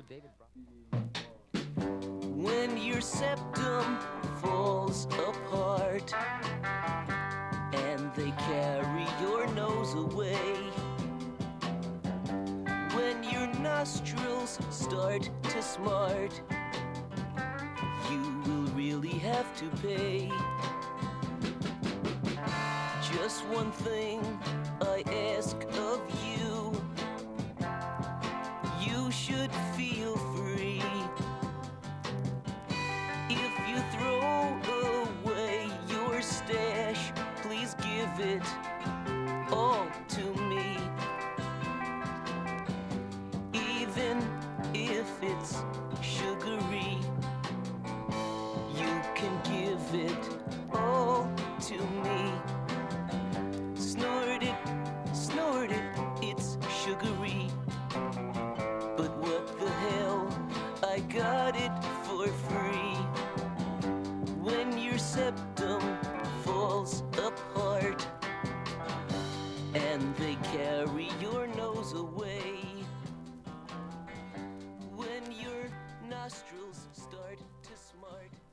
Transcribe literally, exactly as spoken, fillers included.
When your septum falls apart and they carry your nose away, when your nostrils start to smart, you will really have to pay. Just one thing I ask of you: you should feel free. If you throw away your stash, please give it all to me. Even if it's sugary, you can give it all to me. Snort it, snort it, it's sugary. But what the hell, I got it for free. When your septum falls apart and they carry your nose away, when your nostrils start to smart,